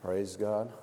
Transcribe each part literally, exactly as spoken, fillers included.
Praise God.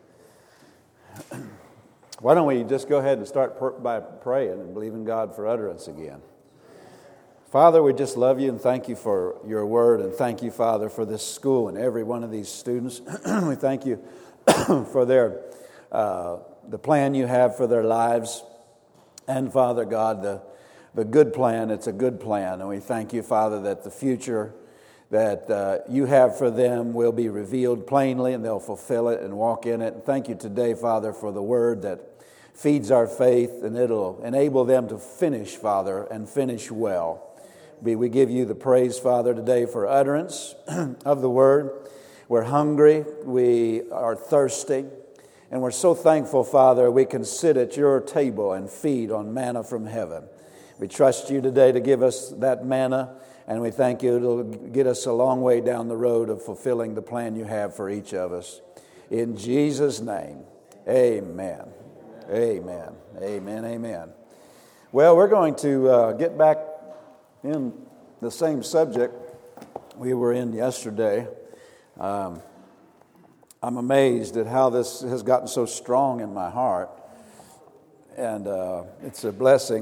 Why don't we just go ahead and start per- by praying and believing God for utterance again. Father, we just love you and thank you for your word, and thank you, Father, for this school and every one of these students. We thank you for their uh, the plan you have for their lives, and Father God, the the good plan. It's a good plan, and we thank you, Father, that the future that uh, you have for them will be revealed plainly, and they'll fulfill it and walk in it. And thank you today, Father, for the word that feeds our faith, and it'll enable them to finish, Father, and finish well. We give you the praise, Father, today for utterance of the word. We're hungry, we are thirsty, and we're so thankful, Father, we can sit at your table and feed on manna from heaven. We trust you today to give us that manna, and we thank you it'll get us a long way down the road of fulfilling the plan you have for each of us. In Jesus' name, amen. Amen. Amen. Amen. Well, we're going to uh, get back in the same subject we were in yesterday. Um, I'm amazed at how this has gotten so strong in my heart, and uh, it's a blessing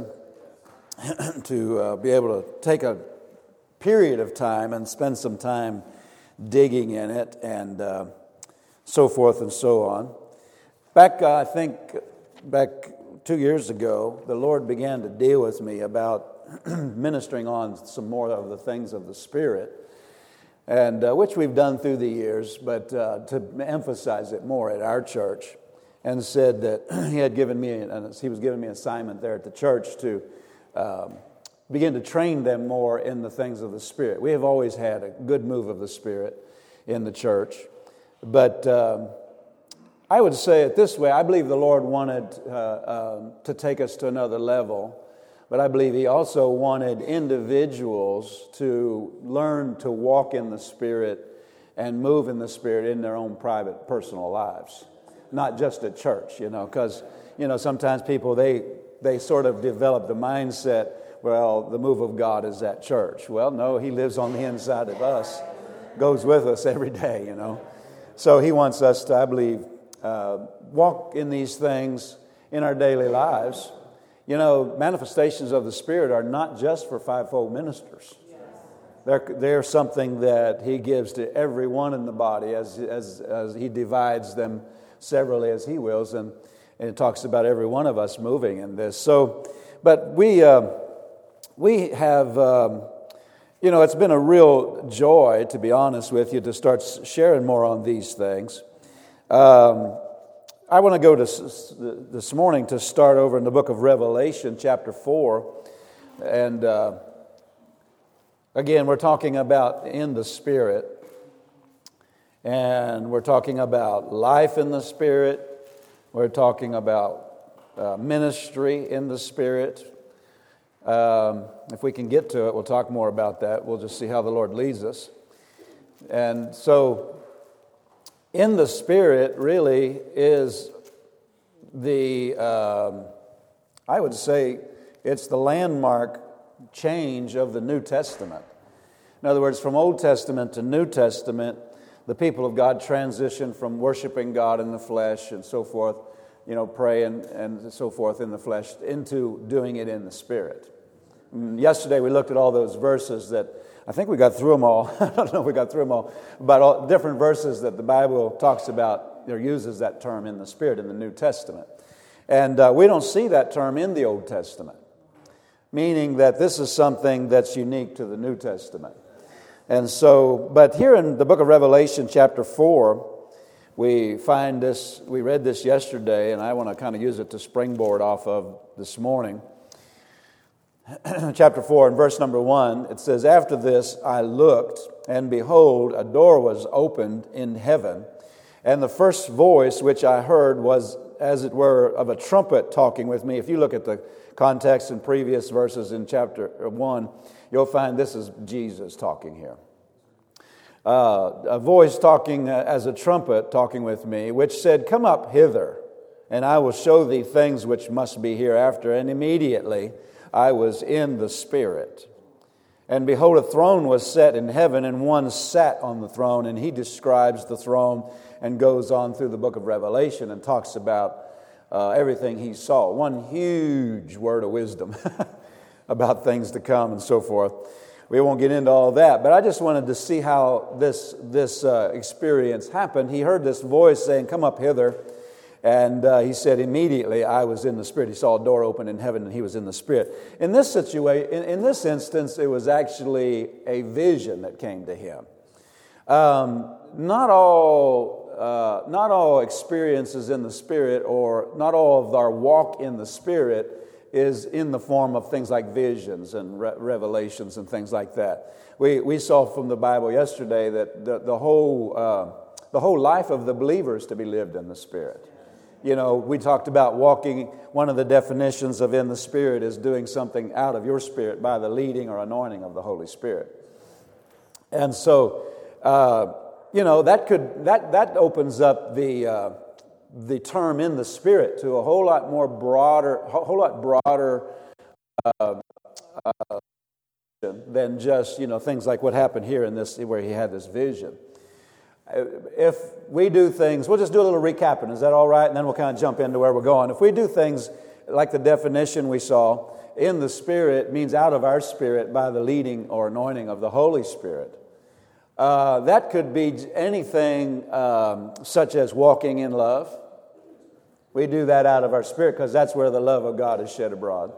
to uh, be able to take a period of time and spend some time digging in it, and uh, so forth and so on. Back, uh, I think, back two years ago, the Lord began to deal with me about ministering on some more of the things of the Spirit, and uh, which we've done through the years, but uh, to emphasize it more at our church, and said that he had given me, an, he was giving me an assignment there at the church to um, begin to train them more in the things of the Spirit. We have always had a good move of the Spirit in the church, but um, I would say it this way. I believe the Lord wanted uh, uh, to take us to another level, but I believe He also wanted individuals to learn to walk in the Spirit and move in the Spirit in their own private, personal lives, not just at church, you know, because, you know, sometimes people, they, they sort of develop the mindset, well, the move of God is at church. Well, no, He lives on the inside of us, goes with us every day, you know. So He wants us to, I believe, uh, walk in these things in our daily lives. You know, manifestations of the Spirit are not just for fivefold ministers. They're, they're something that He gives to everyone in the body as, as, as He divides them severally as He wills, and, and it talks about every one of us moving in this. So, but we... Uh, We have, um, you know, it's been a real joy, to be honest with you, to start sharing more on these things. Um, I want to go to this morning to start over in the book of Revelation, chapter four. And uh, again, we're talking about in the Spirit. And we're talking about life in the Spirit. We're talking about uh, ministry in the Spirit. Um, if we can get to it, we'll talk more about that. We'll just see how the Lord leads us. And so, in the Spirit really is the, um, I would say, it's the landmark change of the New Testament. In other words, from Old Testament to New Testament, the people of God transitioned from worshiping God in the flesh and so forth, you know, praying and so forth in the flesh, into doing it in the Spirit. Yesterday we looked at all those verses that, I think we got through them all. I don't know if we got through them all, but all different verses that the Bible talks about or uses that term in the Spirit in the New Testament. And uh, we don't see that term in the Old Testament, meaning that this is something that's unique to the New Testament. And so, but here in the book of Revelation chapter four, we find this, we read this yesterday, and I want to kind of use it to springboard off of this morning. Chapter four and verse number one, it says, "After this I looked, and behold, a door was opened in heaven, and the first voice which I heard was, as it were, of a trumpet talking with me." If you look at the context in previous verses in chapter one, you'll find this is Jesus talking here. Uh, a voice talking as a trumpet talking with me, which said, "Come up hither, and I will show thee things which must be hereafter." And immediately I was in the Spirit, And behold, a throne was set in heaven, and one sat on the throne. And he describes the throne and goes on through the book of Revelation and talks about uh, everything he saw. One huge word of wisdom about things to come and so forth. We won't get into all that, but I just wanted to see how this, this uh, experience happened. He heard this voice saying, "Come up hither." And uh, he said, immediately I was in the Spirit. He saw a door open in heaven and he was in the Spirit. In this situation, in, in this instance, it was actually a vision that came to him. Um, not all, uh, not all experiences in the Spirit, or not all of our walk in the Spirit is in the form of things like visions and re- revelations and things like that. We we saw from the Bible yesterday that the, the whole uh, the whole life of the believer is to be lived in the Spirit. You know, we talked about walking. One of the definitions of in the Spirit is doing something out of your spirit by the leading or anointing of the Holy Spirit. And so, uh, you know, that could that that opens up the uh, the term in the Spirit to a whole lot more broader, a whole lot broader uh, uh, than just, you know, things like what happened here in this, where he had this vision. If we do things, we'll just do a little recapping. Is that all right? And then we'll kind of jump into where we're going. If we do things like the definition we saw, in the Spirit means out of our spirit by the leading or anointing of the Holy Spirit. Uh, that could be anything um, such as walking in love. We do that out of our spirit because that's where the love of God is shed abroad.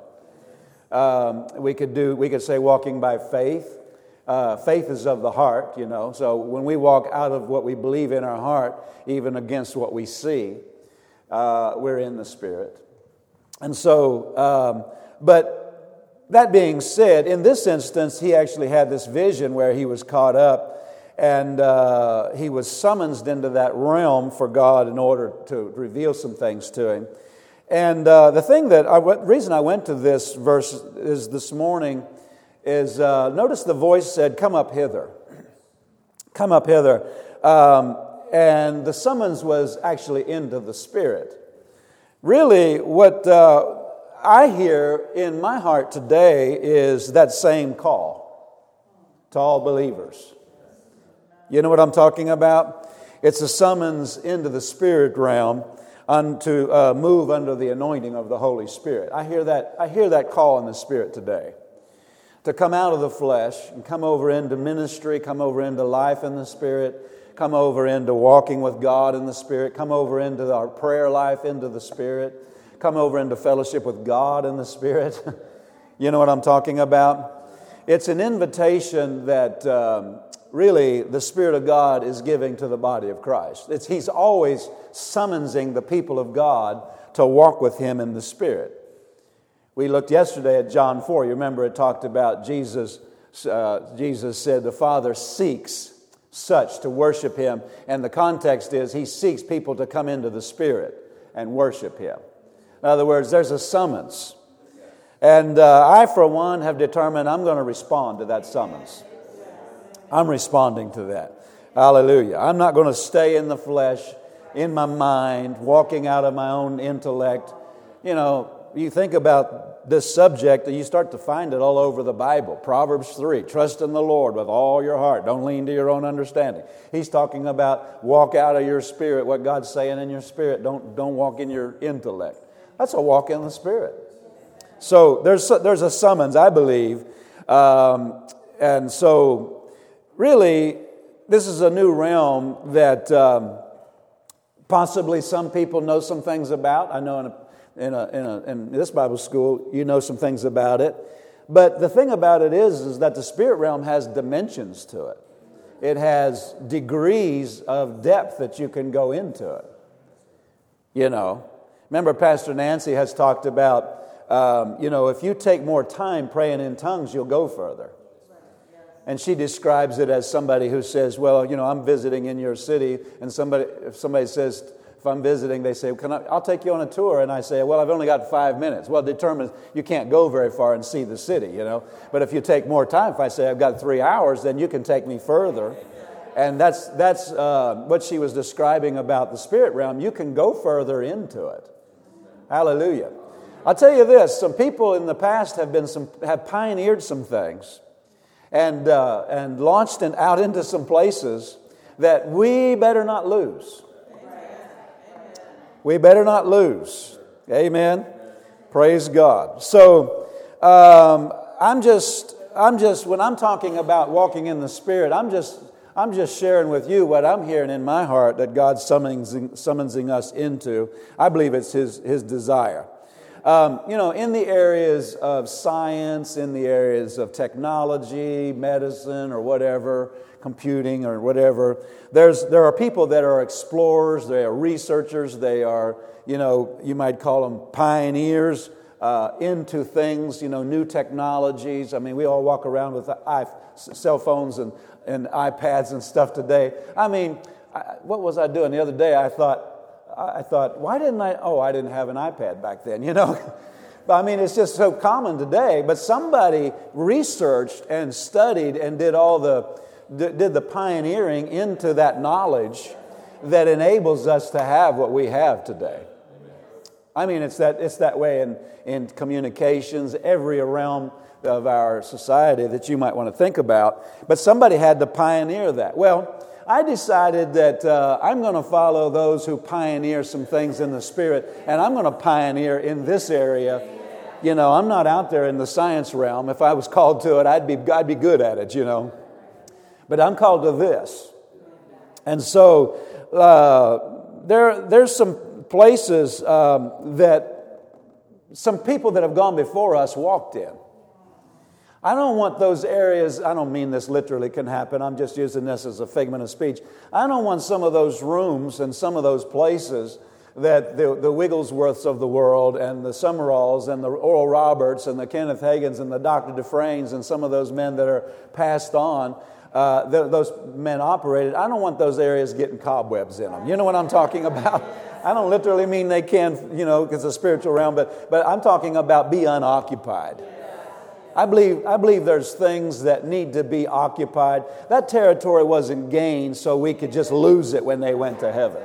Um, we could do. We could say walking by faith. Uh, faith is of the heart, you know. So when we walk out of what we believe in our heart, even against what we see, uh, we're in the Spirit. And so, um, but that being said, in this instance, he actually had this vision where he was caught up, and uh, he was summoned into that realm for God in order to reveal some things to him. And uh, the thing that I, the reason I went to this verse is this morning. Is uh, notice the voice said, "Come up hither, come up hither," um, and the summons was actually into the Spirit. Really, what uh, I hear in my heart today is that same call to all believers. You know what I'm talking about? It's a summons into the Spirit realm unto uh, move under the anointing of the Holy Spirit. I hear that. I hear that call in the Spirit today. To come out of the flesh and come over into ministry, come over into life in the Spirit, come over into walking with God in the Spirit, come over into our prayer life into the Spirit, come over into fellowship with God in the Spirit. You know what I'm talking about? It's an invitation that um, really the Spirit of God is giving to the body of Christ. It's, He's always summoning the people of God to walk with Him in the Spirit. We looked yesterday at John four. You remember it talked about Jesus. Uh, Jesus said the Father seeks such to worship Him. And the context is He seeks people to come into the Spirit and worship Him. In other words, there's a summons. And uh, I, for one, have determined I'm going to respond to that summons. I'm responding to that. Hallelujah. I'm not going to stay in the flesh, in my mind, walking out of my own intellect. You know, you think about this subject and you start to find it all over the Bible. Proverbs three, trust in the Lord with all your heart. Don't lean to your own understanding. He's talking about walk out of your spirit, what God's saying in your spirit. Don't, don't walk in your intellect. That's a walk in the Spirit. So there's, there's a summons, I believe. Um, and so really, this is a new realm that um, possibly some people know some things about. I know in a In, a, in, a, in this Bible school, you know some things about it. But the thing about it is, is that the spirit realm has dimensions to it. It has degrees of depth that you can go into it. You know, remember Pastor Nancy has talked about, um, you know, if you take more time praying in tongues, you'll go further. And she describes it as somebody who says, well, you know, I'm visiting in your city, and somebody, if somebody says, if I'm visiting, they say, Can I, I'll take you on a tour. And I say, well, I've only got five minutes. Well, it determines you can't go very far and see the city, you know. But if you take more time, if I say I've got three hours, then you can take me further. And that's that's uh, what she was describing about the spirit realm. You can go further into it. Hallelujah. I'll tell you this, some people in the past have been some have pioneered some things. and uh, and launched in, out into some places that we better not lose. We better not lose. Amen. Praise God. So um, I'm just I'm just when I'm talking about walking in the Spirit, I'm just I'm just sharing with you what I'm hearing in my heart that God's summoning summoning us into. I believe it's His His desire. Um, you know, in the areas of science, in the areas of technology, medicine, or whatever, computing or whatever, there's there are people that are explorers, they are researchers, they are, you know, you might call them pioneers uh, into things, you know, new technologies. I mean, we all walk around with i- cell phones and, and iPads and stuff today. I mean, I, what was I doing the other day? I thought, I thought, why didn't I? Oh, I didn't have an iPad back then, you know. But I mean, it's just so common today. But somebody researched and studied and did all the did the pioneering into that knowledge that enables us to have what we have today. I mean, it's that it's that way in in communications, every realm of our society that you might want to think about. But somebody had to pioneer that. Well, I decided that uh, I'm going to follow those who pioneer some things in the Spirit, and I'm going to pioneer in this area. You know, I'm not out there in the science realm. If I was called to it, I'd be I'd be good at it, you know. But I'm called to this. And so uh, there there's some places um, that some people that have gone before us walked in. I don't want those areas, I don't mean this literally can happen, I'm just using this as a figment of speech. I don't want some of those rooms and some of those places that the, the Wigglesworths of the world and the Summeralls and the Oral Roberts and the Kenneth Hagins and the Doctor Dufresnes and some of those men that are passed on, uh, th- those men operated. I don't want those areas getting cobwebs in them. You know what I'm talking about? I don't literally mean they can, you know, because it's a spiritual realm, but, but I'm talking about be unoccupied. I believe I believe there's things that need to be occupied. That territory wasn't gained so we could just lose it when they went to heaven.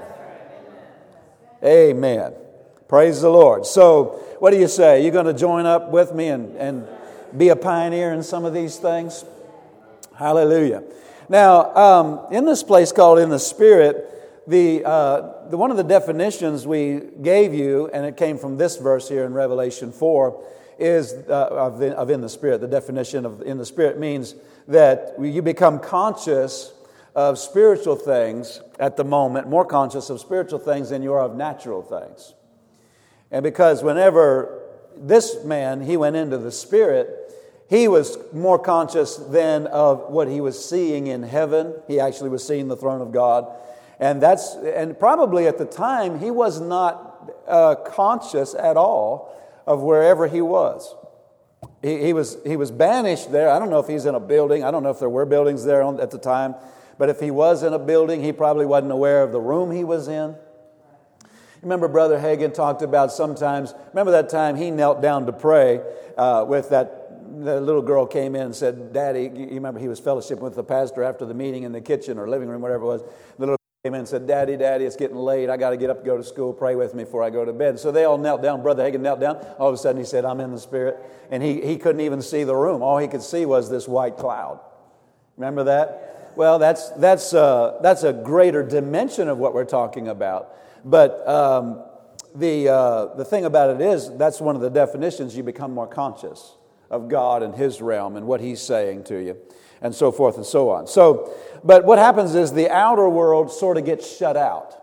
Amen. Praise the Lord. So, what do you say? You going to join up with me and, and be a pioneer in some of these things? Hallelujah. Now, um, in this place called In the Spirit, the, uh, the one of the definitions we gave you, and it came from this verse here in Revelation four, is uh, of, the, of in the Spirit. The definition of in the Spirit means that you become conscious of spiritual things at the moment, more conscious of spiritual things than you are of natural things. And because whenever this man, he went into the Spirit, he was more conscious then of what he was seeing in heaven. He actually was seeing the throne of God. And that's and probably at the time, he was not uh, conscious at all of wherever he was. He, he was he was banished there. I don't know if he's in a building. I don't know if there were buildings there at the time. But if he was in a building, he probably wasn't aware of the room he was in. Remember Brother Hagin talked about sometimes, remember that time he knelt down to pray uh, with that the little girl came in and said, Daddy, you remember he was fellowshipping with the pastor after the meeting in the kitchen or living room, whatever it was. The little came in and said, Daddy, Daddy, it's getting late. I got to get up and go to school. Pray with me before I go to bed. So they all knelt down. Brother Hagin knelt down. All of a sudden he said, I'm in the Spirit. And he, he couldn't even see the room. All he could see was this white cloud. Remember that? Well, that's that's uh, that's a greater dimension of what we're talking about. But um, the uh, the thing about it is, that's one of the definitions. You become more conscious of God and His realm and what He's saying to you, and so forth and so on. So, but what happens is the outer world sort of gets shut out,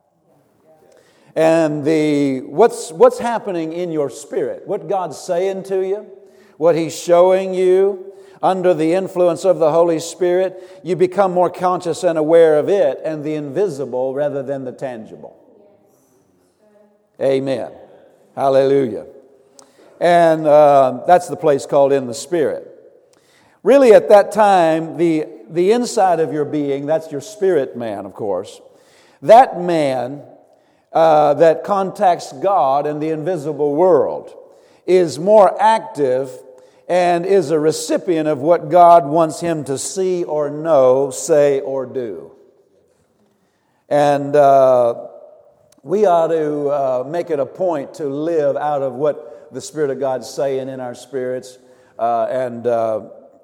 and the what's what's happening in your spirit, what God's saying to you, what He's showing you. Under the influence of the Holy Spirit, you become more conscious and aware of it and the invisible rather than the tangible. Amen. Hallelujah. And uh, that's the place called In the Spirit. Really at that time, the, the inside of your being, that's your spirit man, of course, that man uh, that contacts God and the invisible world is more active and is a recipient of what God wants him to see or know, say or do. And uh, we ought to uh, make it a point to live out of what the Spirit of God's saying in our spirits uh, and uh,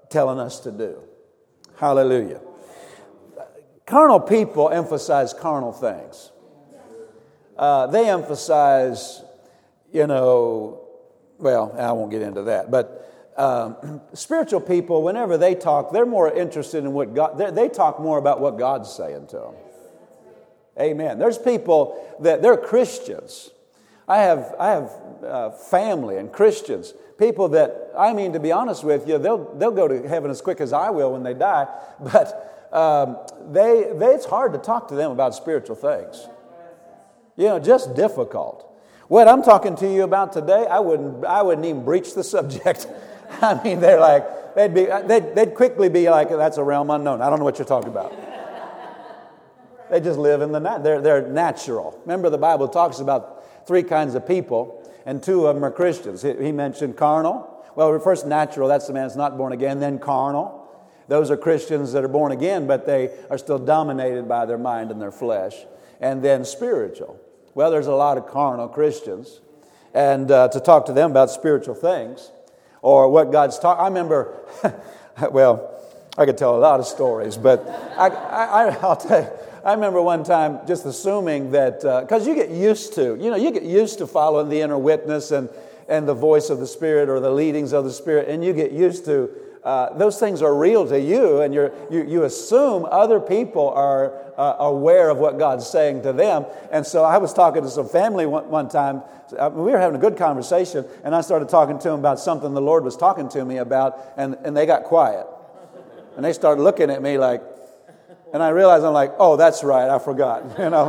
telling us to do. Hallelujah. Carnal people emphasize carnal things. Uh, they emphasize, you know, well, I won't get into that, but um, spiritual people, whenever they talk, they're more interested in what God, they talk more about what God's saying to them. Amen. There's people that, they're Christians. I have I have uh, family and Christians, people that, I mean, to be honest with you, they'll they'll go to heaven as quick as I will when they die, but um, they, they it's hard to talk to them about spiritual things. You know, just difficult. What I'm talking to you about today, I wouldn't I wouldn't even breach the subject. I mean, they're like, they'd be they'd, they'd quickly be like, that's a realm unknown. I don't know what you're talking about. They just live in the nat. They're they're natural. Remember, the Bible talks about three kinds of people, and two of them are Christians. He, he mentioned carnal. Well, first natural. That's the man that's not born again. Then carnal. Those are Christians that are born again, but they are still dominated by their mind and their flesh. And then spiritual. Well, there's a lot of carnal Christians, and uh, to talk to them about spiritual things or what God's taught. I remember, well, I could tell a lot of stories, but I, I, I'll tell you. I remember one time just assuming that, because uh, you get used to, you know, you get used to following the inner witness and, and the voice of the Spirit or the leadings of the Spirit, and you get used to, uh, those things are real to you, and you're, you you assume other people are uh, aware of what God's saying to them. And so I was talking to some family one, one time. We were having a good conversation, and I started talking to them about something the Lord was talking to me about, and, and they got quiet. And they started looking at me like, and I realized, I'm like, oh, that's right, I forgot, you know.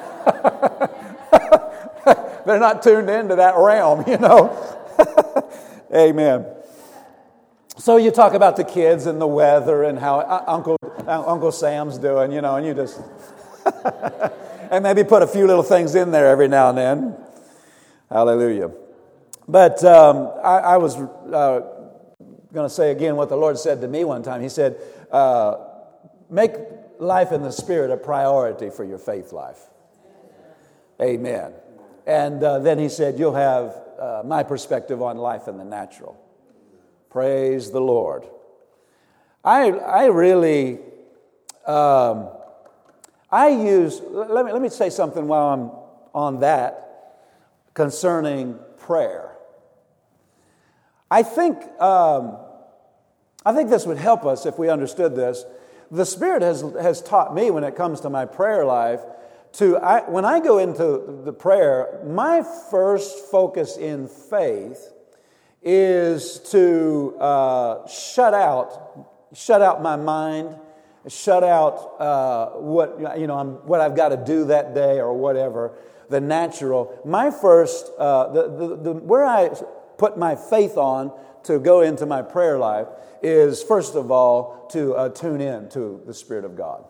They're not tuned into that realm, you know. Amen. So you talk about the kids and the weather and how Uncle Uncle Sam's doing, you know, and you just, and maybe put a few little things in there every now and then. Hallelujah. But um, I, I was uh, going to say again what the Lord said to me one time. He said, uh, make life in the Spirit a priority for your faith life. Amen. And uh, then he said, you'll have uh, my perspective on life in the natural. Praise the Lord. I I really, um, I use, let me, let me say something while I'm on that concerning prayer. I think, um, I think this would help us if we understood this. The Spirit has has taught me when it comes to my prayer life to, I, when I go into the prayer, my first focus in faith is to uh, shut out, shut out my mind, shut out uh, what you know I'm, what I've got to do that day or whatever, the natural. My first, uh, the, the the where I put my faith on to go into my prayer life is, first of all, to uh, tune in to the Spirit of God.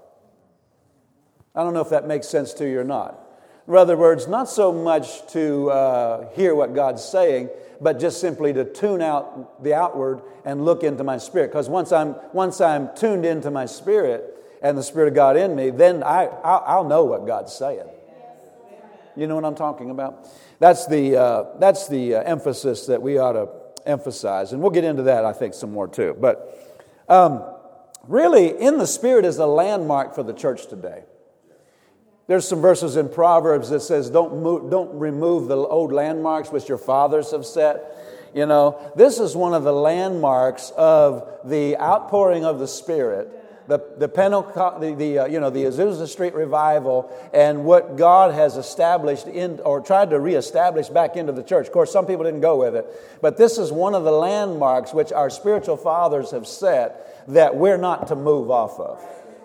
I don't know if that makes sense to you or not. In other words, not so much to uh, hear what God's saying, but just simply to tune out the outward and look into my spirit. Because once I'm once I'm tuned into my spirit and the Spirit of God in me, then I I'll, I'll know what God's saying. You know what I'm talking about? That's the uh, that's the uh, emphasis that we ought to emphasize, and we'll get into that, I think, some more too. But um, really, in the Spirit is a landmark for the church today. There's some verses in Proverbs that says, "Don't move, don't remove the old landmarks which your fathers have set." You know, this is one of the landmarks of the outpouring of the Spirit, the the Pentecost, the, the uh, you know the Azusa Street revival, and what God has established in or tried to reestablish back into the church. Of course, some people didn't go with it, but this is one of the landmarks which our spiritual fathers have set that we're not to move off of.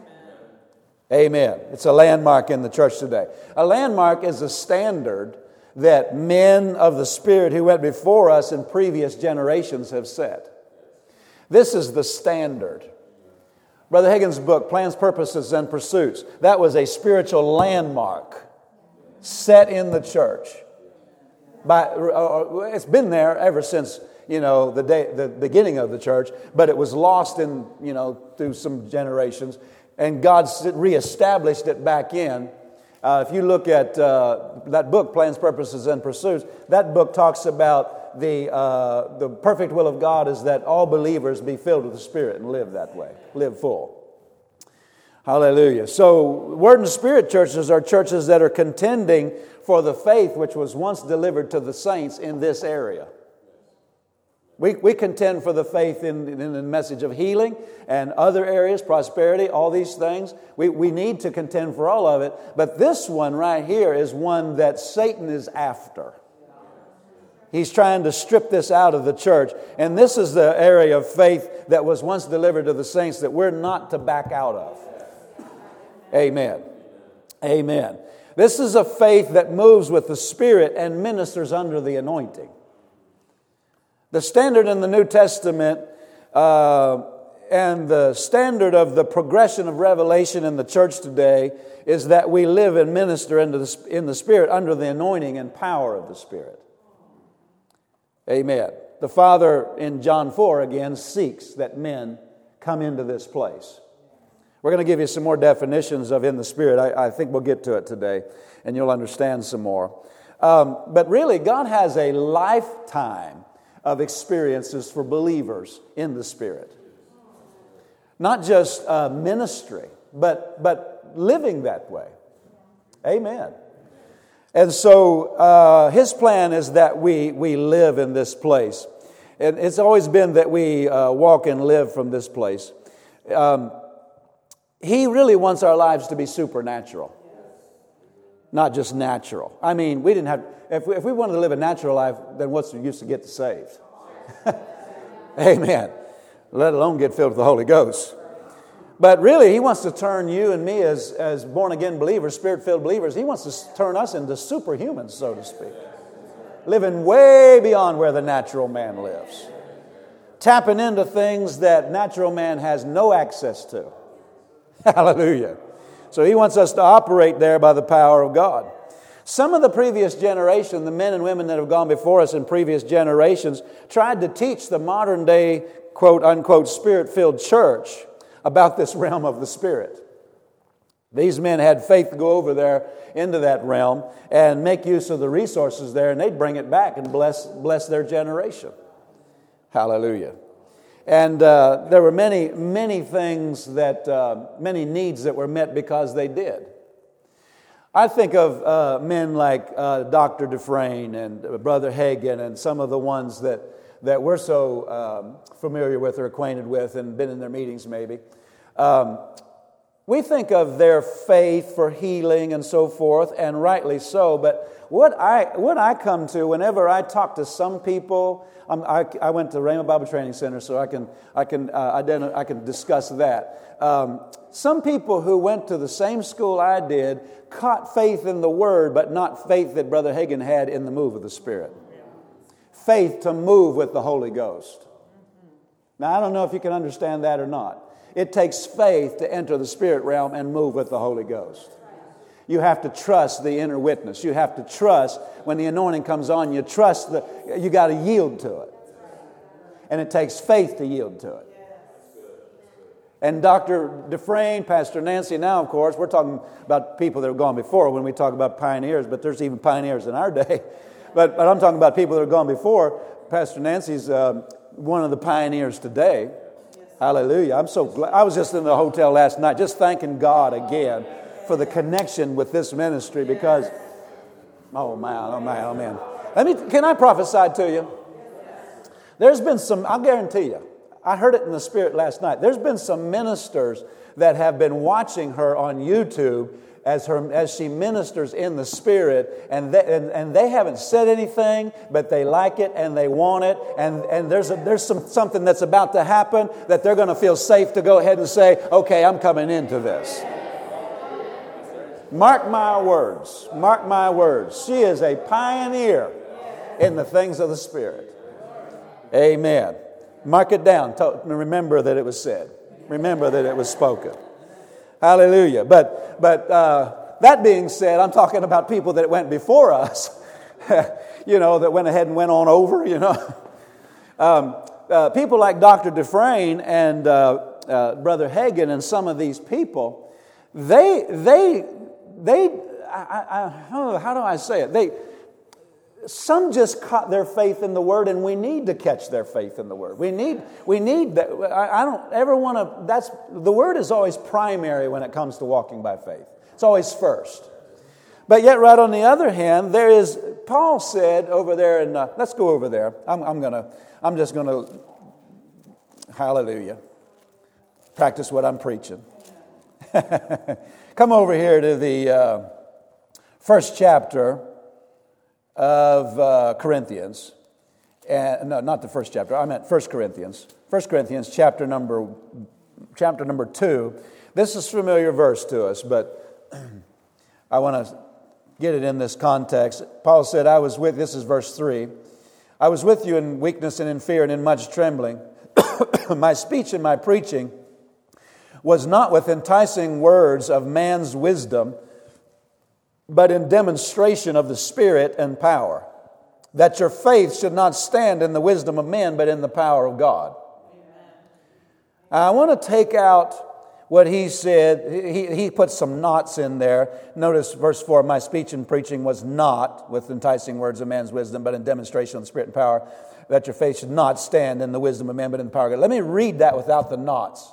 Amen. It's a landmark in the church today. A landmark is a standard that men of the Spirit who went before us in previous generations have set. This is the standard. Brother Hagin's book, Plans, Purposes, and Pursuits, that was a spiritual landmark set in the church. By, uh, it's been there ever since, you know, the day, the beginning of the church, but it was lost in, you know, through some generations. And God reestablished it back in. Uh, if you look at uh, that book, Plans, Purposes, and Pursuits, that book talks about the, uh, the perfect will of God is that all believers be filled with the Spirit and live that way, live full. Hallelujah. So Word and Spirit churches are churches that are contending for the faith which was once delivered to the saints in this area. We, we contend for the faith in, in the message of healing and other areas, prosperity, all these things. We, we need to contend for all of it. But this one right here is one that Satan is after. He's trying to strip this out of the church. And this is the area of faith that was once delivered to the saints that we're not to back out of. Amen. Amen. This is a faith that moves with the Spirit and ministers under the anointing. The standard in the New Testament uh, and the standard of the progression of revelation in the church today is that we live and minister into the, in the Spirit under the anointing and power of the Spirit. Amen. The Father in John four again seeks that men come into this place. We're going to give you some more definitions of in the Spirit. I, I think we'll get to it today and you'll understand some more. Um, but really, God has a lifetime of experiences for believers in the Spirit. Not just uh, ministry, but, but living that way. Amen. And so uh, His plan is that we, we live in this place. And it's always been that we uh, walk and live from this place. Um, he really wants our lives to be supernatural. Not just natural. I mean, we didn't have... If we, if we wanted to live a natural life, then what's the use to get saved? Amen. Let alone get filled with the Holy Ghost. But really, He wants to turn you and me as, as born-again believers, Spirit-filled believers, He wants to turn us into superhumans, so to speak. Living way beyond where the natural man lives. Tapping into things that natural man has no access to. Hallelujah. So He wants us to operate there by the power of God. Some of the previous generation, the men and women that have gone before us in previous generations, tried to teach the modern day, quote unquote, Spirit-filled church about this realm of the Spirit. These men had faith to go over there into that realm and make use of the resources there, and they'd bring it back and bless, bless their generation. Hallelujah. And uh, there were many, many things that, uh, many needs that were met because they did. I think of uh, men like uh, Doctor Dufresne and uh, Brother Hagin and some of the ones that, that we're so um, familiar with or acquainted with and been in their meetings maybe. Um, we think of their faith for healing and so forth, and rightly so, but what I what I come to whenever I talk to some people, I'm, I, I went to Rhema Bible Training Center, so I can I can uh, identi- I can discuss that. Um, some people who went to the same school I did caught faith in the Word, but not faith that Brother Hagin had in the move of the Spirit. Faith to move with the Holy Ghost. Now, I don't know if you can understand that or not. It takes faith to enter the Spirit realm and move with the Holy Ghost. You have to trust the inner witness. You have to trust when the anointing comes on, you trust the, you got to yield to it. And it takes faith to yield to it. And Doctor Dufresne, Pastor Nancy, now, of course, we're talking about people that have gone before when we talk about pioneers, but there's even pioneers in our day. But, but I'm talking about people that have gone before. Pastor Nancy's uh, one of the pioneers today. Hallelujah. I'm so glad. I was just in the hotel last night just thanking God again for the connection with this ministry because, oh man, oh man, oh man. Let me, can I prophesy to you? There's been some, I'll guarantee you, I heard it in the Spirit last night. There's been some ministers that have been watching her on YouTube as her as she ministers in the Spirit, and they, and, and they haven't said anything, but they like it and they want it, and, and there's a, there's some something that's about to happen that they're going to feel safe to go ahead and say, okay, I'm coming into this. Mark my words. Mark my words. She is a pioneer in the things of the Spirit. Amen. Mark it down. Remember that it was said. Remember that it was spoken. Hallelujah. But but uh, that being said, I'm talking about people that went before us, you know, that went ahead and went on over, you know. um, uh, people like Doctor Dufresne and uh, uh, Brother Hagin and some of these people, they, they, they, I, I, how do I say it? They, some just caught their faith in the Word, and we need to catch their faith in the Word. We need, we need that. I, I don't ever want to, that's, the Word is always primary when it comes to walking by faith. It's always first. But yet, right on the other hand, there is, Paul said over there, and uh, let's go over there. I'm, I'm gonna, I'm just gonna, hallelujah, practice what I'm preaching. Come over here to the uh, first chapter of uh, Corinthians. And, no, not the first chapter. I meant First Corinthians. First Corinthians, chapter number, chapter number two. This is a familiar verse to us, but I want to get it in this context. Paul said, I was with, this is verse three, I was with you in weakness and in fear and in much trembling. My speech and my preaching was not with enticing words of man's wisdom, but in demonstration of the Spirit and power, that your faith should not stand in the wisdom of men, but in the power of God. I want to take out what he said. He, he put some knots in there. Notice verse four, my speech and preaching was not with enticing words of man's wisdom, but in demonstration of the Spirit and power, that your faith should not stand in the wisdom of men, but in the power of God. Let me read that without the knots.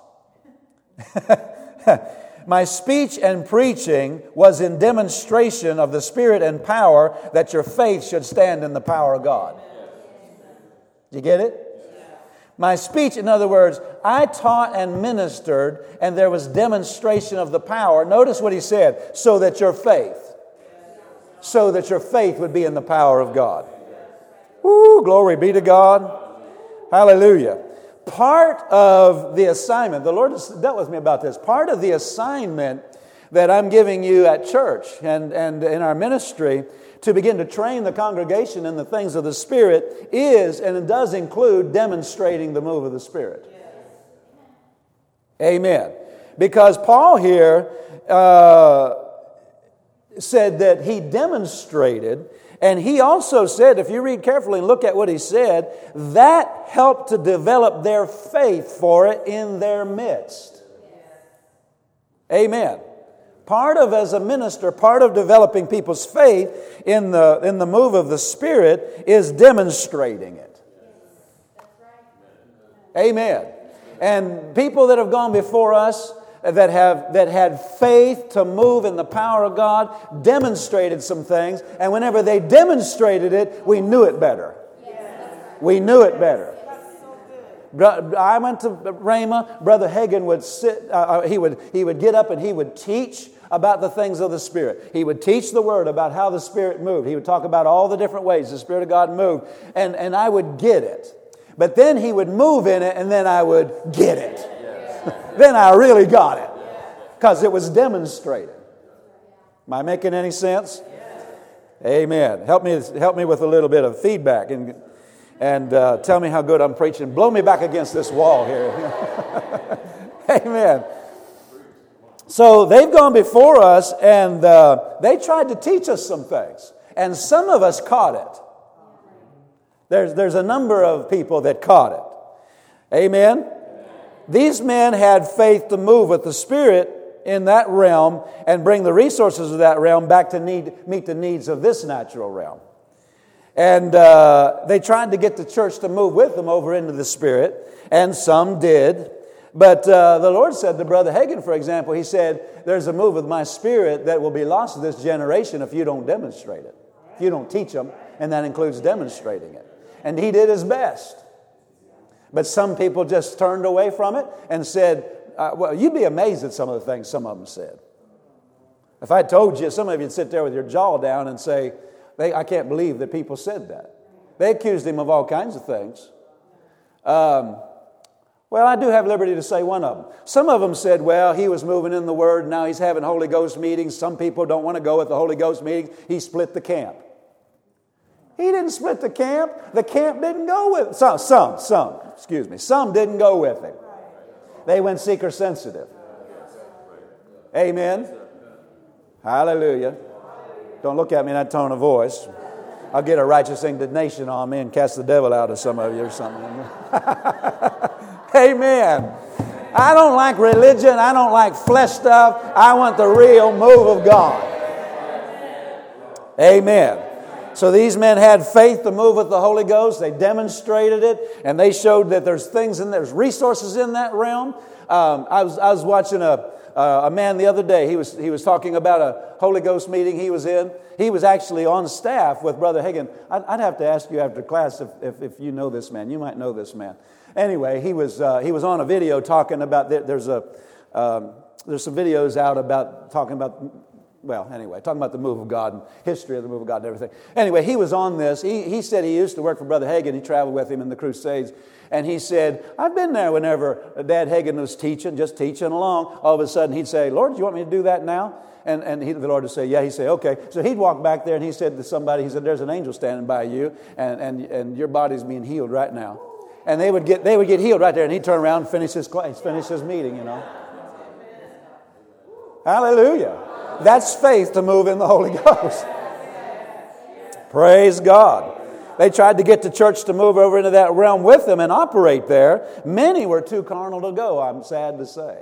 My speech and preaching was in demonstration of the Spirit and power, that your faith should stand in the power of God. You get it? My speech, in other words, I taught and ministered, and there was demonstration of the power. Notice what he said, so that your faith, so that your faith would be in the power of God. Woo, glory be to God. Hallelujah. Part of the assignment, the Lord has dealt with me about this, part of the assignment that I'm giving you at church and, and in our ministry to begin to train the congregation in the things of the Spirit is, and it does include, demonstrating the move of the Spirit. Amen. Because Paul here uh, said that he demonstrated, and he also said, if you read carefully and look at what he said, that helped to develop their faith for it in their midst. Amen. Part of, as a minister, part of developing people's faith in the, in the move of the Spirit is demonstrating it. Amen. And people that have gone before us that have that had faith to move in the power of God demonstrated some things, and whenever they demonstrated it, we knew it better. We knew it better. I went to Rhema. Brother Hagin would sit. Uh, he would he would get up and he would teach about the things of the Spirit. He would teach the Word about how the Spirit moved. He would talk about all the different ways the Spirit of God moved, and and I would get it. But then he would move in it, and then I would get it. Then I really got it, because it was demonstrated. Am I making any sense? Amen. Help me help me with a little bit of feedback and. And uh, tell me how good I'm preaching. Blow me back against this wall here. Amen. So they've gone before us, and uh, they tried to teach us some things. And some of us caught it. There's, there's a number of people that caught it. Amen. These men had faith to move with the Spirit in that realm and bring the resources of that realm back to need, meet the needs of this natural realm. And uh, they tried to get the church to move with them over into the Spirit, and some did. But uh, the Lord said to Brother Hagin, for example, he said, there's a move of my Spirit that will be lost to this generation if you don't demonstrate it, if you don't teach them, and that includes demonstrating it. And he did his best. But some people just turned away from it and said, uh, well, you'd be amazed at some of the things some of them said. If I told you, some of you'd sit there with your jaw down and say, They, I can't believe that people said that. They accused him of all kinds of things. Um, well, I do have liberty to say one of them. Some of them said, well, he was moving in the Word, now he's having Holy Ghost meetings. Some people don't want to go with the Holy Ghost meetings. He split the camp. He didn't split the camp. The camp didn't go with some, some, some, excuse me. Some didn't go with him. They went seeker sensitive. Amen. Hallelujah. Don't look at me in that tone of voice. I'll get a righteous indignation on me and cast the devil out of some of you or something. Amen. I don't like religion. I don't like flesh stuff. I want the real move of God. Amen. So these men had faith to move with the Holy Ghost. They demonstrated it, and they showed that there's things and there's resources in that realm. Um, I was I was watching a uh, a man the other day. He was he was talking about a Holy Ghost meeting he was in. He was actually on staff with Brother Hagin. I'd, I'd have to ask you after class if, if if you know this man. You might know this man. Anyway, he was uh, he was on a video talking about there's a um, there's some videos out about talking about. Well, anyway, talking about the move of God and history of the move of God and everything. Anyway, he was on this. He, he said he used to work for Brother Hagin. He traveled with him in the Crusades. And he said, I've been there whenever Dad Hagin was teaching, just teaching along. All of a sudden, he'd say, Lord, do you want me to do that now? And, and he, the Lord would say, yeah. He'd say, okay. So he'd walk back there and he said to somebody, he said, there's an angel standing by you and, and, and your body's being healed right now. And they would get they would get healed right there. And he'd turn around and finish his class, finish his meeting, you know. Hallelujah. That's faith to move in the Holy Ghost. Praise God. They tried to get the church to move over into that realm with them and operate there. Many were too carnal to go, I'm sad to say.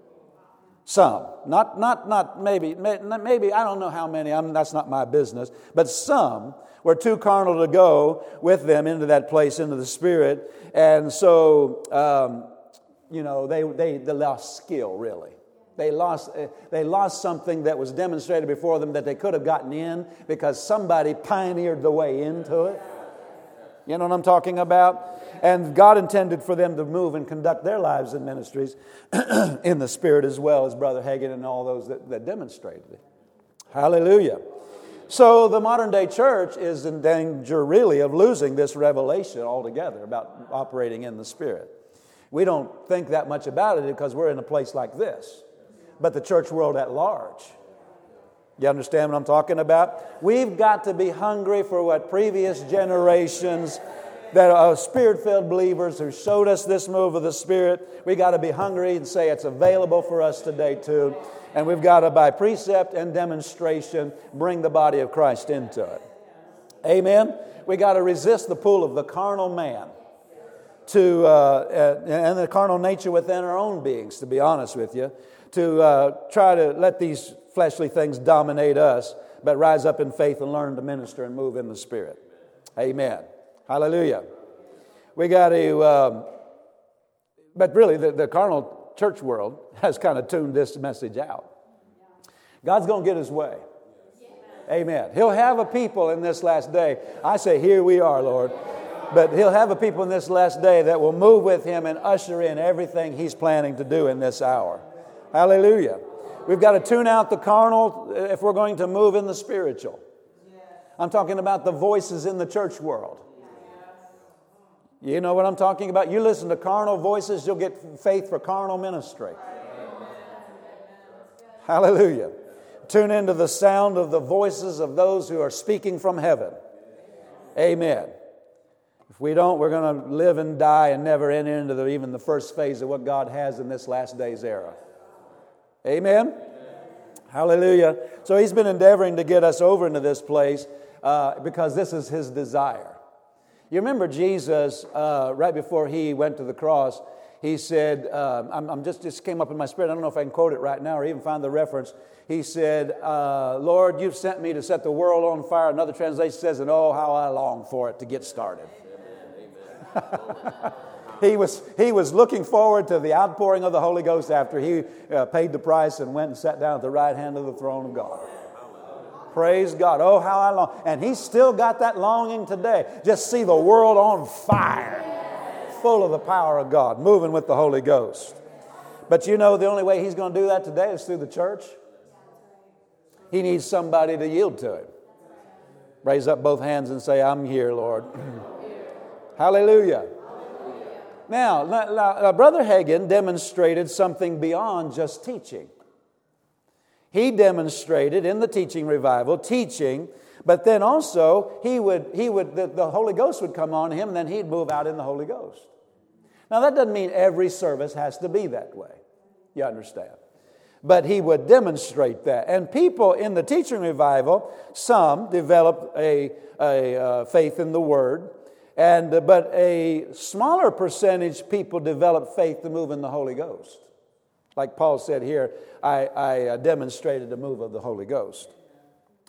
Some. Not, not, not maybe, maybe, I don't know how many, I'm, that's not my business. But some were too carnal to go with them into that place, into the Spirit. And so, um, you know, they, they, they lost skill, really. They lost, they lost something that was demonstrated before them that they could have gotten in because somebody pioneered the way into it. You know what I'm talking about? And God intended for them to move and conduct their lives and ministries in the Spirit as well as Brother Hagin and all those that, that demonstrated it. Hallelujah. So the modern day church is in danger really of losing this revelation altogether about operating in the Spirit. We don't think that much about it because we're in a place like this. But the church world at large. You understand what I'm talking about? We've got to be hungry for what previous generations that are Spirit-filled believers who showed us this move of the Spirit. We got to be hungry and say it's available for us today too. And we've got to, by precept and demonstration, bring the body of Christ into it. Amen? We got to resist the pull of the carnal man to uh, and the carnal nature within our own beings, to be honest with you. To uh, try to let these fleshly things dominate us, but rise up in faith and learn to minister and move in the Spirit. Amen. Hallelujah. We got to, um, but really the, the carnal church world has kind of tuned this message out. God's going to get His way. Amen. He'll have a people in this last day. I say, here we are, Lord. But He'll have a people in this last day that will move with Him and usher in everything He's planning to do in this hour. Hallelujah. We've got to tune out the carnal if we're going to move in the spiritual. I'm talking about the voices in the church world. You know what I'm talking about? You listen to carnal voices, you'll get faith for carnal ministry. Hallelujah. Tune into the sound of the voices of those who are speaking from heaven. Amen. If we don't, we're going to live and die and never enter into the, even the first phase of what God has in this last days era. Amen? Amen. Hallelujah. So He's been endeavoring to get us over into this place uh, because this is His desire. You remember Jesus, uh, right before He went to the cross, He said, uh, I'm, I'm just, just came up in my spirit, I don't know if I can quote it right now or even find the reference. He said, uh, Lord, you've sent me to set the world on fire. Another translation says, and oh, how I long for it to get started. Amen. He was, he was looking forward to the outpouring of the Holy Ghost after He uh, paid the price and went and sat down at the right hand of the throne of God. Praise God. Oh, how I long. And He's still got that longing today. Just see the world on fire, full of the power of God, moving with the Holy Ghost. But you know the only way He's going to do that today is through the church. He needs somebody to yield to Him. Raise up both hands and say, I'm here, Lord. Hallelujah. Now, uh, Brother Hagin demonstrated something beyond just teaching. He demonstrated in the teaching revival, teaching, but then also he would, he would, the, the Holy Ghost would come on him, and then he'd move out in the Holy Ghost. Now, that doesn't mean every service has to be that way. You understand? But he would demonstrate that. And people in the teaching revival, some developed a, a uh, faith in the Word. And uh, but a smaller percentage people develop faith to move in the Holy Ghost. Like Paul said here, I, I uh, demonstrated the move of the Holy Ghost.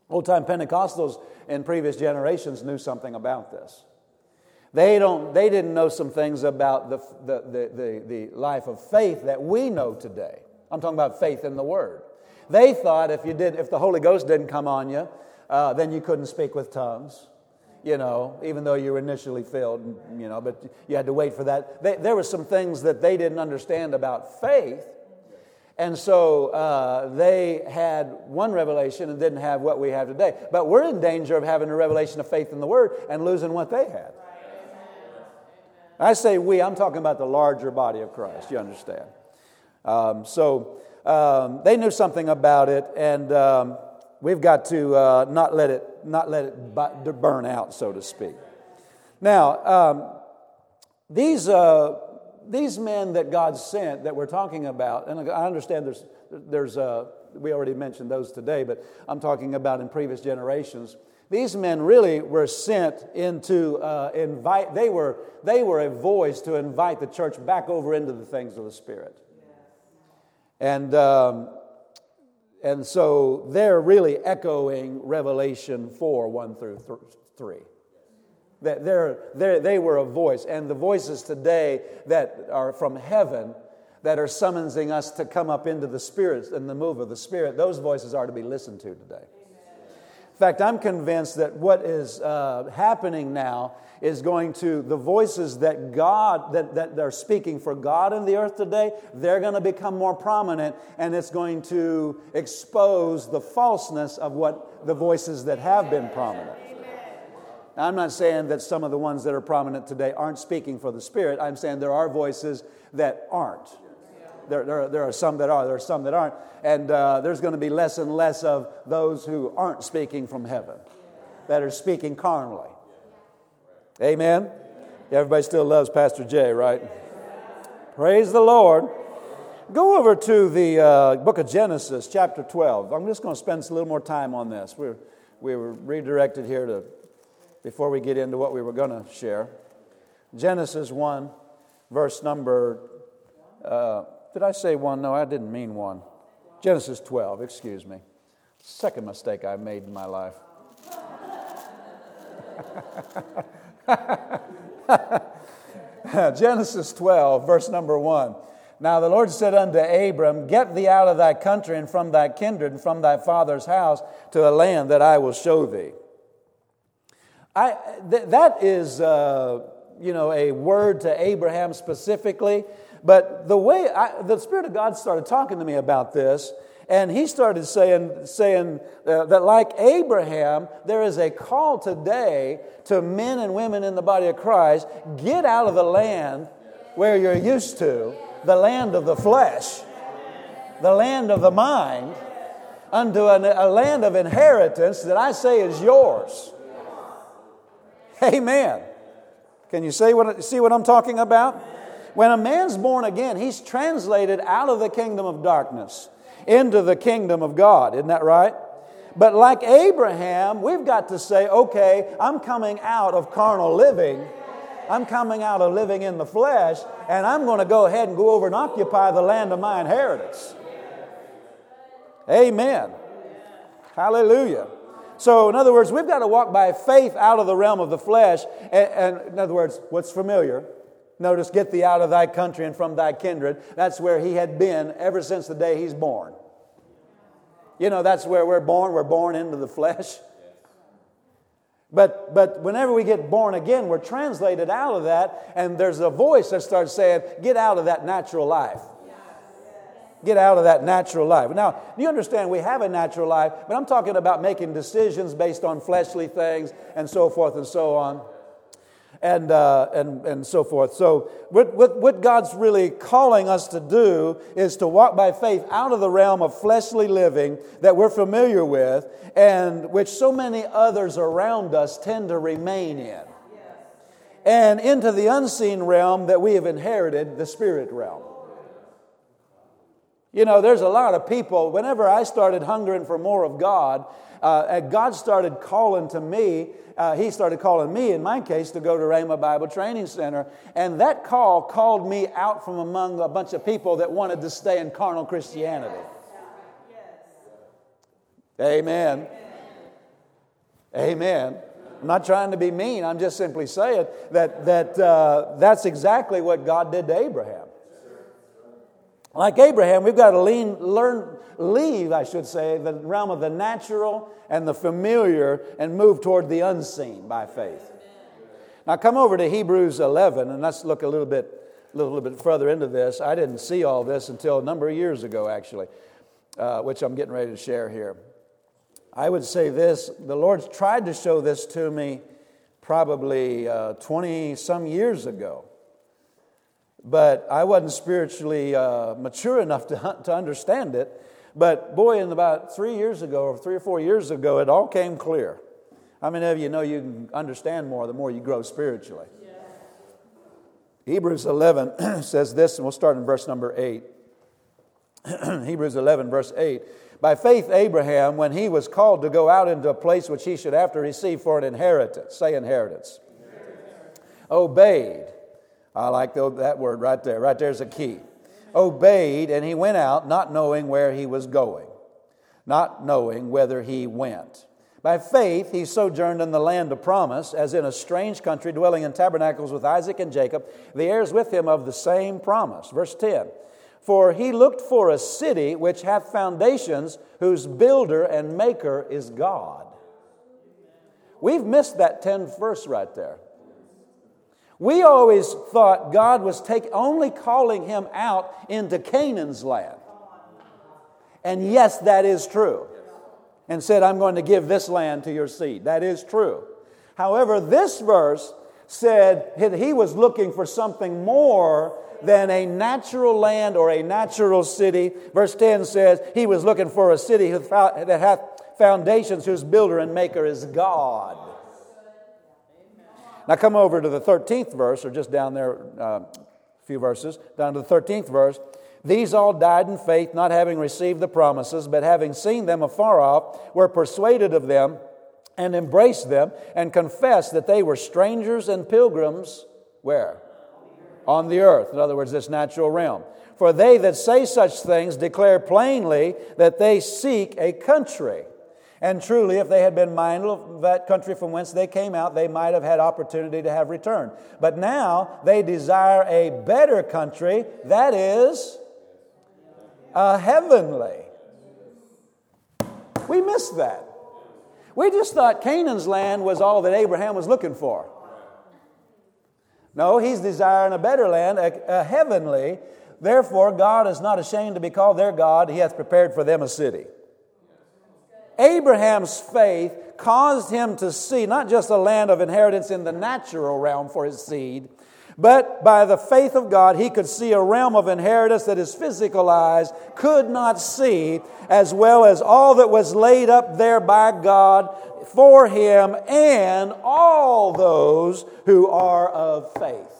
Old-time Pentecostals in previous generations knew something about this. They don't. They didn't know some things about the, the, the, the, the life of faith that we know today. I'm talking about faith in the Word. They thought if you did, if the Holy Ghost didn't come on you, uh, then you couldn't speak with tongues. You know, even though you were initially filled, you know, but you had to wait for that. They, there were some things that they didn't understand about faith. And so uh, they had one revelation and didn't have what we have today. But we're in danger of having a revelation of faith in the Word and losing what they had. I say we, I'm talking about the larger body of Christ, you understand. Um, so um, they knew something about it, and um, we've got to uh, not let it not let it burn out, so to speak. Now, um, these uh, these men that God sent that we're talking about, and I understand there's there's uh, we already mentioned those today, but I'm talking about in previous generations. These men really were sent into uh, invite. They were they were a voice to invite the church back over into the things of the Spirit, and um, and so they're really echoing Revelation four one through three. That they're, they're they were a voice, and the voices today that are from heaven that are summoning us to come up into the Spirit and the move of the Spirit. Those voices are to be listened to today. In fact, I'm convinced that what is uh, happening now is going to, the voices that God, that, that they're speaking for God in the earth today, they're going to become more prominent, and it's going to expose the falseness of what the voices that have been prominent. Now, I'm not saying that some of the ones that are prominent today aren't speaking for the Spirit. I'm saying there are voices that aren't. There, there, there are some that are, there are some that aren't. And uh, there's going to be less and less of those who aren't speaking from heaven, that are speaking carnally. Amen? Everybody still loves Pastor Jay, right? Praise the Lord. Go over to the uh, book of Genesis, chapter twelve. I'm just going to spend a little more time on this. We're, we were redirected here to before we get into what we were going to share. Genesis one, verse number... Uh, Did I say one? No, I didn't mean one. Genesis twelve, excuse me. Second mistake I've made in my life. Genesis twelve, verse number one. Now the Lord said unto Abram, Get thee out of thy country and from thy kindred and from thy father's house to a land that I will show thee. I th- that is, uh, you know, a word to Abraham specifically. But the way I, the Spirit of God started talking to me about this, and He started saying, saying uh, that like Abraham, there is a call today to men and women in the body of Christ, get out of the land where you're used to, the land of the flesh, the land of the mind, unto an, a land of inheritance that I say is yours. Amen. Can you see what, see what I'm talking about? When a man's born again, he's translated out of the kingdom of darkness into the kingdom of God. Isn't that right? But like Abraham, we've got to say, okay, I'm coming out of carnal living. I'm coming out of living in the flesh, and I'm going to go ahead and go over and occupy the land of my inheritance. Amen. Hallelujah. So, in other words, we've got to walk by faith out of the realm of the flesh. And, and in other words, what's familiar? Notice, get thee out of thy country and from thy kindred. That's where he had been ever since the day he's born. You know, that's where we're born. We're born into the flesh. But but whenever we get born again, we're translated out of that, and there's a voice that starts saying, get out of that natural life. Get out of that natural life. Now, you understand we have a natural life, but I'm talking about making decisions based on fleshly things and so forth and so on. And, uh, and and so forth. So what, what, what God's really calling us to do is to walk by faith out of the realm of fleshly living that we're familiar with and which so many others around us tend to remain in. And into the unseen realm that we have inherited, the spirit realm. You know, there's a lot of people, whenever I started hungering for more of God, uh, God started calling to me. Uh, he started calling me, in my case, to go to Rhema Bible Training Center. And that call called me out from among a bunch of people that wanted to stay in carnal Christianity. Amen. Amen. I'm not trying to be mean. I'm just simply saying that, that uh, that's exactly what God did to Abraham. Like Abraham, we've got to lean, learn, leave, I should say, the realm of the natural and the familiar and move toward the unseen by faith. Now come over to Hebrews eleven, and let's look a little bit, a little bit further into this. I didn't see all this until a number of years ago, actually, uh, which I'm getting ready to share here. I would say this, the Lord tried to show this to me probably uh, twenty-some years ago. But I wasn't spiritually uh, mature enough to, to understand it. But boy, in about three years ago, or three or four years ago, it all came clear. How many of you know you can understand more the more you grow spiritually? Yeah. Hebrews eleven says this, and we'll start in verse number eight. Hebrews eleven, verse eight. By faith, Abraham, when he was called to go out into a place which he should after receive for an inheritance, say inheritance, inheritance. obeyed. I like that word right there. Right there's a key. Obeyed, and he went out, not knowing where he was going, not knowing whether he went. By faith, he sojourned in the land of promise, as in a strange country, dwelling in tabernacles with Isaac and Jacob, the heirs with him of the same promise. Verse ten. For he looked for a city which hath foundations, whose builder and maker is God. We've missed that tenth verse right there. We always thought God was take, only calling him out into Canaan's land. And yes, that is true. And said, I'm going to give this land to your seed. That is true. However, this verse said he was looking for something more than a natural land or a natural city. Verse ten says he was looking for a city that hath foundations, whose builder and maker is God. Now come over to the thirteenth verse, or just down there uh, a few verses, down to the thirteenth verse. These all died in faith, not having received the promises, but having seen them afar off, were persuaded of them, and embraced them, and confessed that they were strangers and pilgrims, where? On the earth. In other words, this natural realm. For they that say such things declare plainly that they seek a country. And truly, if they had been mindful of that country from whence they came out, they might have had opportunity to have returned. But now they desire a better country, that is, a heavenly. We missed that. We just thought Canaan's land was all that Abraham was looking for. No, he's desiring a better land, a, a heavenly. Therefore, God is not ashamed to be called their God. He hath prepared for them a city. Abraham's faith caused him to see not just a land of inheritance in the natural realm for his seed, but by the faith of God, he could see a realm of inheritance that his physical eyes could not see, as well as all that was laid up there by God for him and all those who are of faith.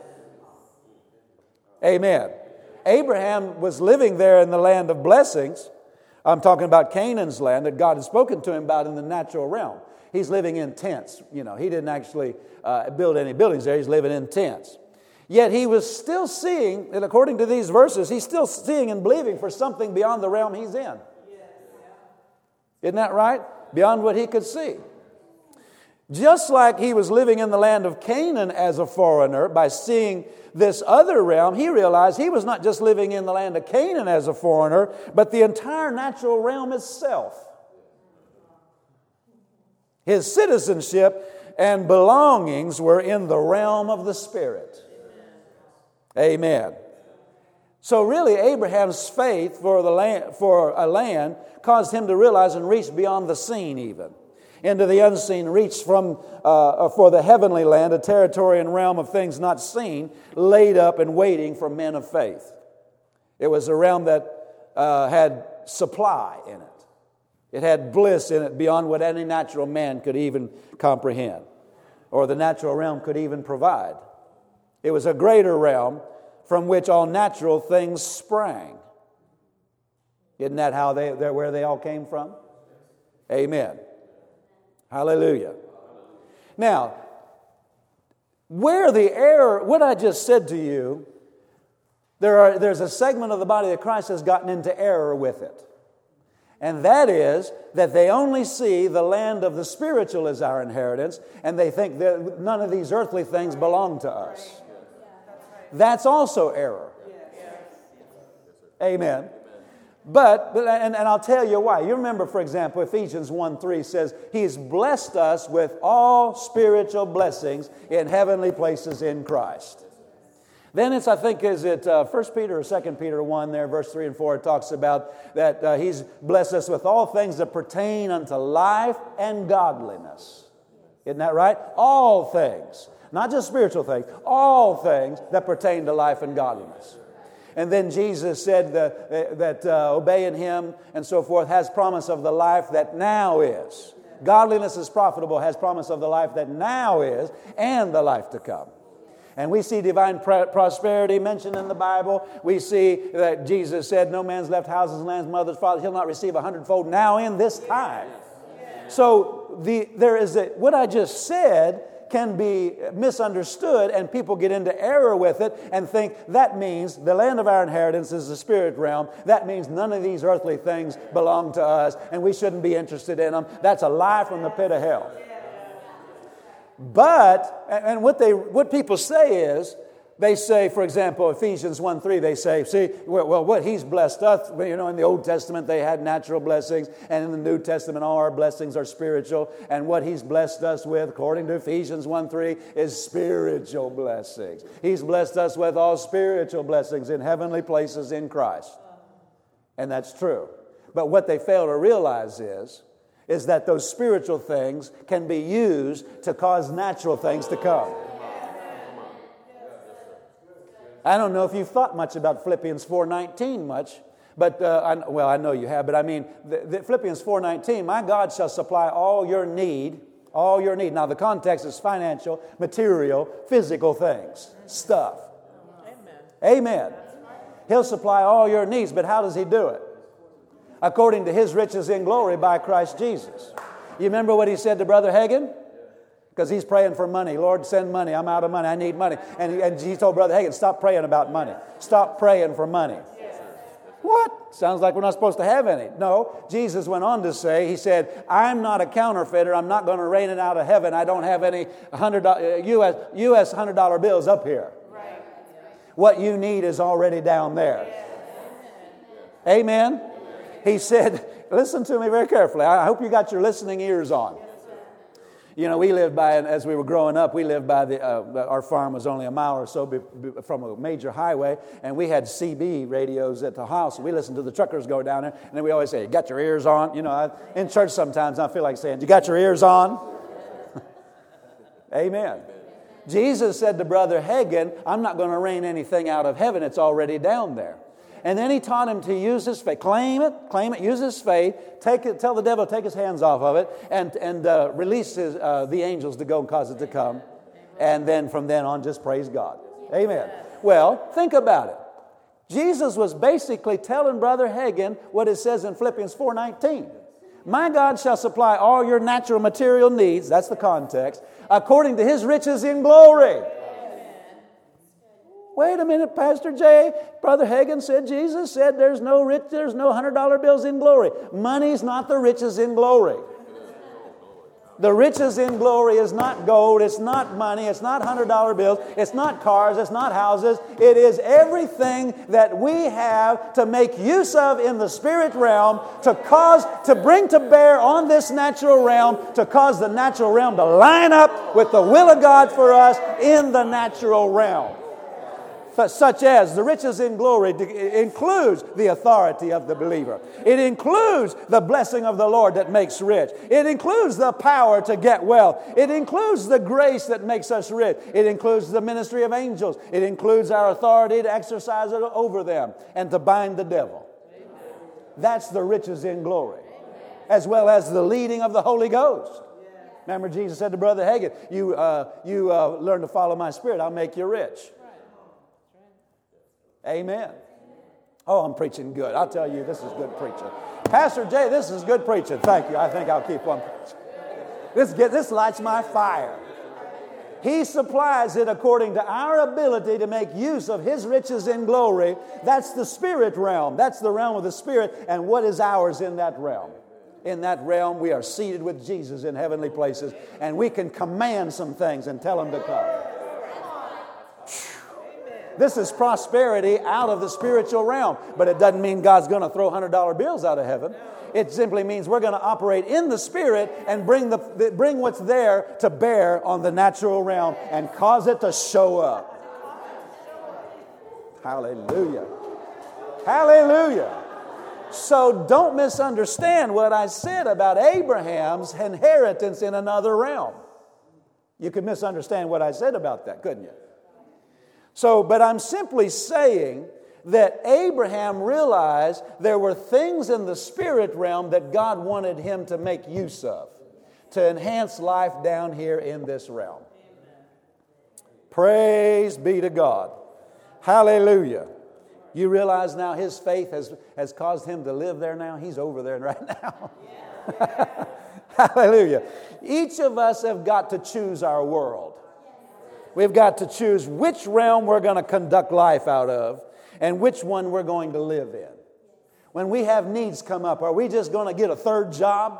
Amen. Abraham was living there in the land of blessings. I'm talking about Canaan's land that God had spoken to him about in the natural realm. He's living in tents. You know, he didn't actually uh, build any buildings there. He's living in tents. Yet he was still seeing, and according to these verses, he's still seeing and believing for something beyond the realm he's in. Isn't that right? Beyond what he could see. Just like he was living in the land of Canaan as a foreigner, by seeing this other realm, he realized he was not just living in the land of Canaan as a foreigner, but the entire natural realm itself. His citizenship and belongings were in the realm of the Spirit. Amen. So really, Abraham's faith for the land, for a land caused him to realize and reach beyond the seen even. Into the unseen, reach from uh, for the heavenly land, a territory and realm of things not seen, laid up and waiting for men of faith. It was a realm that uh, had supply in it. It had bliss in it beyond what any natural man could even comprehend, or the natural realm could even provide. It was a greater realm from which all natural things sprang. Isn't that how they, where they all came from? Amen. Hallelujah. Now, where the error, what I just said to you, there are, there's a segment of the body of Christ that's gotten into error with it. And that is that they only see the land of the spiritual as our inheritance, and they think that none of these earthly things belong to us. That's also error. Amen. But, but and, and I'll tell you why. You remember, for example, Ephesians one three says, He's blessed us with all spiritual blessings in heavenly places in Christ. Then it's, I think, is it uh, First Peter or Second Peter one there, verse three and four, it talks about that uh, He's blessed us with all things that pertain unto life and godliness. Isn't that right? All things. Not just spiritual things. All things that pertain to life and godliness. And then Jesus said that, that uh, obeying Him and so forth has promise of the life that now is. Godliness is profitable, has promise of the life that now is and the life to come. And we see divine pr- prosperity mentioned in the Bible. We see that Jesus said, no man's left houses, lands, mothers, fathers. He'll not receive a hundredfold now in this time. So the, there is a, what I just said can be misunderstood, and people get into error with it and think that means the land of our inheritance is the spirit realm. That means none of these earthly things belong to us and we shouldn't be interested in them. That's a lie from the pit of hell. But, and what they what people say is, they say, for example, Ephesians one three, they say, see, well, what He's blessed us, you know, in the Old Testament they had natural blessings, and in the New Testament all our blessings are spiritual, and what He's blessed us with, according to Ephesians one three, is spiritual blessings. He's blessed us with all spiritual blessings in heavenly places in Christ. And that's true. But what they fail to realize is, is that those spiritual things can be used to cause natural things to come. I don't know if you've thought much about Philippians four nineteen much, but, uh, I, well, I know you have, but I mean, the, the Philippians four nineteen, my God shall supply all your need, all your need. Now, the context is financial, material, physical things, stuff. Amen. Amen. He'll supply all your needs, but how does He do it? According to His riches in glory by Christ Jesus. You remember what He said to Brother Hagin? Because he's praying for money. Lord, send money. I'm out of money. I need money. And, and he told Brother Hagin, stop praying about money. Stop praying for money. What? Sounds like we're not supposed to have any. No, Jesus went on to say, He said, I'm not a counterfeiter. I'm not going to rain it out of heaven. I don't have any one hundred U S U S one hundred dollar bills up here. What you need is already down there. Amen? He said, listen to me very carefully. I hope you got your listening ears on. You know, we lived by, as we were growing up, we lived by the, uh, our farm was only a mile or so be, be, from a major highway, and we had C B radios at the house. We listened to the truckers go down there, and then we always say, you got your ears on? You know, I, in church sometimes I feel like saying, you got your ears on? Amen. Jesus said to Brother Hagin, I'm not going to rain anything out of heaven. It's already down there. And then He taught him to use his faith. Claim it, claim it, use his faith. Take it, tell the devil to take his hands off of it and, and uh, release his, uh, the angels to go and cause it to come. And then from then on, just praise God. Amen. Well, think about it. Jesus was basically telling Brother Hagin what it says in Philippians four nineteen. My God shall supply all your natural material needs, that's the context, according to His riches in glory. Wait a minute, Pastor Jay. Brother Hagin said, Jesus said there's no rich, there's no one hundred dollar bills in glory. Money's not the riches in glory. The riches in glory is not gold, it's not money, it's not one hundred dollar bills, it's not cars, it's not houses. It is everything that we have to make use of in the spirit realm to cause, to bring to bear on this natural realm, to cause the natural realm to line up with the will of God for us in the natural realm. Such as the riches in glory includes the authority of the believer. It includes the blessing of the Lord that makes rich. It includes the power to get wealth. It includes the grace that makes us rich. It includes the ministry of angels. It includes our authority to exercise it over them and to bind the devil. Amen. That's the riches in glory. Amen. As well as the leading of the Holy Ghost. Yeah. Remember Jesus said to Brother Hagin, you, uh, you uh, learn to follow my spirit, I'll make you rich. Amen. Oh, I'm preaching good. I'll tell you, this is good preaching. Pastor Jay, this is good preaching. Thank you. I think I'll keep on preaching. This, get, this lights my fire. He supplies it according to our ability to make use of His riches in glory. That's the spirit realm. That's the realm of the Spirit. And what is ours in that realm? In that realm, we are seated with Jesus in heavenly places, and we can command some things and tell them to come. This is prosperity out of the spiritual realm. But it doesn't mean God's going to throw one hundred dollar bills out of heaven. It simply means we're going to operate in the Spirit and bring the bring what's there to bear on the natural realm and cause it to show up. Hallelujah. Hallelujah. So don't misunderstand what I said about Abraham's inheritance in another realm. You could misunderstand what I said about that, couldn't you? So, but I'm simply saying that Abraham realized there were things in the spirit realm that God wanted him to make use of to enhance life down here in this realm. Praise be to God. Hallelujah. You realize now his faith has, has caused him to live there now? He's over there right now. Yeah. Hallelujah. Each of us have got to choose our world. We've got to choose which realm we're going to conduct life out of and which one we're going to live in. When we have needs come up, are we just going to get a third job?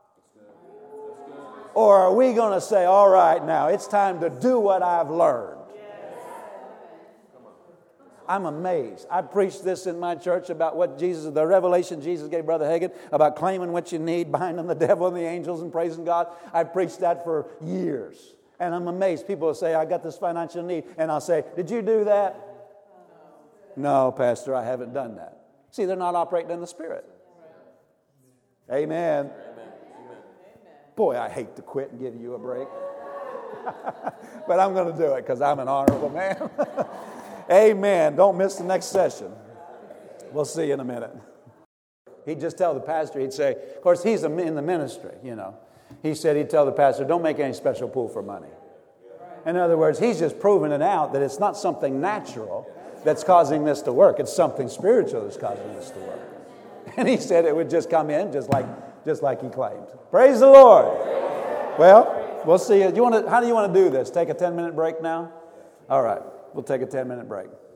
Or are we going to say, all right, now it's time to do what I've learned? I'm amazed. I preached this in my church about what Jesus, the revelation Jesus gave Brother Hagin about claiming what you need, binding the devil and the angels and praising God. I preached that for years. And I'm amazed. People will say, I got this financial need. And I'll say, did you do that? No, Pastor, I haven't done that. See, they're not operating in the Spirit. Amen. Amen. Boy, I hate to quit and give you a break. But I'm going to do it because I'm an honorable man. Amen. Don't miss the next session. We'll see you in a minute. He'd just tell the pastor, he'd say, of course, he's in the ministry, you know. He said he'd tell the pastor, don't make any special pool for money. In other words, he's just proving it out that it's not something natural that's causing this to work. It's something spiritual that's causing this to work. And he said it would just come in just like just like he claimed. Praise the Lord. Well, we'll see you. Do you want to, how do you want to do this? Take a ten-minute break now? All right. We'll take a ten-minute break.